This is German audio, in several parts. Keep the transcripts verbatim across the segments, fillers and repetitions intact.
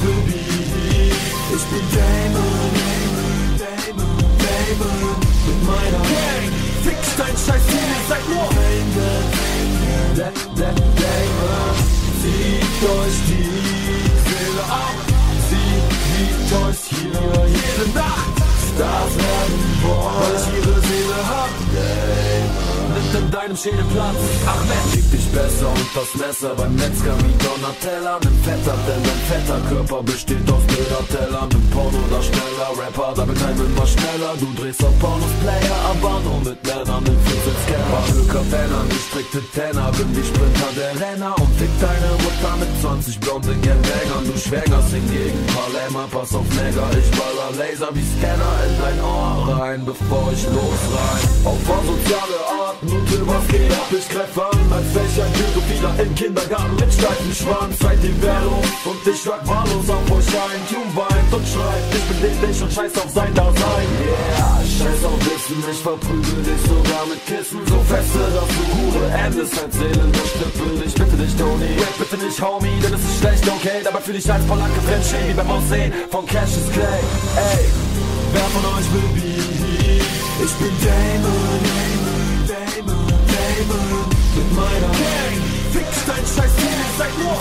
will Beef. Ich bin Damon, Damon, Damon, mit meiner Gang. Fick dein scheiß Ziel, ihr seid nur Damon, Damon. Zieht euch die Seele ab, zieht euch hier jede Nacht. Stars werden wollen, weil ich ihre Seele hab. Nimmt in deinem Schädel Platz. Ahmed liebt dich besser und das Messer beim Metzger wie Donatella. Nimm fetter, denn dein fetter Körper besteht aus Bildertellern. Nimm Pornodarsteller, Rapper, da wird kein immer schneller. Du drehst auf Pornos Player, aber nur mit Männern. Nimm vierzehn Scamper, Höker, Penner, die strikte Tenner. Bin die Sprinter, der Renner und fick deine Mutter mit zwanzig blonden Gangbanger. Du schwängerst hingegen Palermo, pass auf Neger. Ich baller Laser wie Scanner in dein Ohr rein, bevor ich losrein. Auf asoziale Art, und was geht ab? Ich greif an, als welcher Pädophiler im Kindergarten mit steifem Schwanz. Seid die Wehrlos und ich schlag wahllos auf euch ein. Tune weint und schreit, ich bin dich und scheiß auf sein Dasein. Yeah, scheiß auf Wissen, ich verprügel dich sogar mit Kissen. So feste, dass du Hure endest, als Seelende Stüppel. Ich bitte dich, Tony, rap bitte nicht, Homie, denn es ist schlecht, okay. Dabei fühl ich als Polacke Fremdschäden wie beim Aussehen von Cassius Clay. Ey, wer von euch will Beef? Ich bin Damon, Damon, Damon, mit meiner Gang. Fick dein scheiß Ziel, ihr seid nur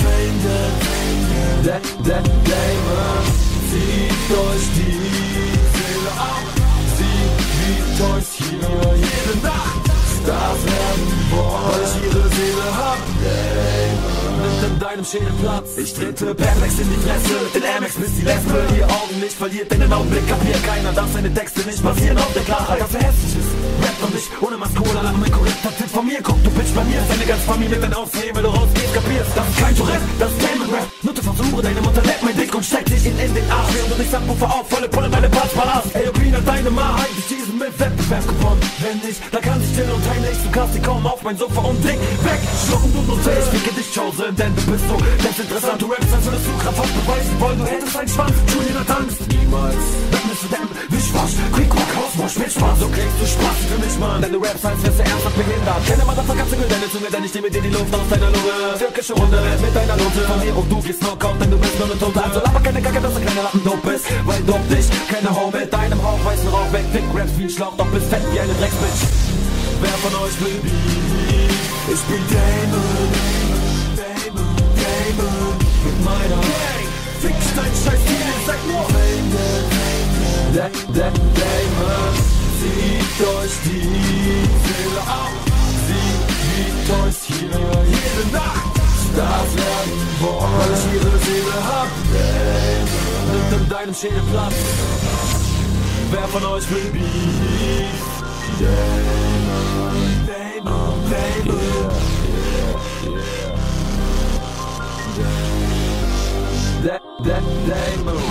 Damon, Damon. Zieht euch die Seele ab, zieht euch hier jede Nacht. Stars werden wollen, weil ich ihre Seele hab. Nimmt in deinem Schädel Platz. Ich trete perplex in die Fresse mit den Air Max bis die Lesbe. Ihr Augenlicht verliert in den Augenblick, kapiert keiner. Darf seine Texte nicht basieren auf der Klarheit. Das hässlich ist, rap doch nicht ohne Maskola. Lach mein korrekter Tipp von mir. Guck, du Bitch bei mir, deine ganze Familie dann aufnehmen, wenn du rausgehst, kapierst. Das ist kein Tourist, das ist Damon Rap. Nutze Versuche, deine Mutter lebt mein Dick und steckt dich in, in den Arsch. Während du nicht Subwoofer auf, volle Pulle, meine Parts Palast. Ey, Opina, deine Ma, eigentlich diesen mit Wettbewerb gewonnen. Wenn nicht, dann kann sich still und heimlich, du kannst die kaum auf mein Sofa und dick weg. Schlucken du nur ich ficke dich, Chosen, denn du bist so desinteressant. Du rappst, als würdest du krafthaft beweisen wollen, du hättest einen Schwanz. Julian Angst, niemals. Dann bist du denn Wischwasch, Quick-Walk, Hauswasch, mit Spaß. So klingst du Spaß für mich, Mann. Denn du rappst, als wärst du ernsthaft behindert. Keine Motherfucker, zügel deine Zunge, denn ich nehme dir die Luft aus deiner Lunge. Türkische Runde mit deiner Note von mir und du gehst Knockout, denn du bist nur eine Tote. Also laber keine Kacke, dass du kleine Lappen dope bist, weil dope dich keine Hau mit deinem Hauch weißen Rauch weg. Fick raps wie ein Schlauch, doch bist fett wie eine Drecksbitch. Wer von euch will Beef? Ich bin Damon, Damon, Damon, mit meiner Gang. Fick dein scheiß Ziel, ihr seid nur Damon. Zieht euch die Seele ab, zieht euch hier jede Nacht. Stars werden wollen, weil ich ihre Seele hab. Damon, nimmt in deinem Schädel Platz. Wer von euch will Beef? Damon, Damon, Damon. Yeah, yeah, yeah. Damon.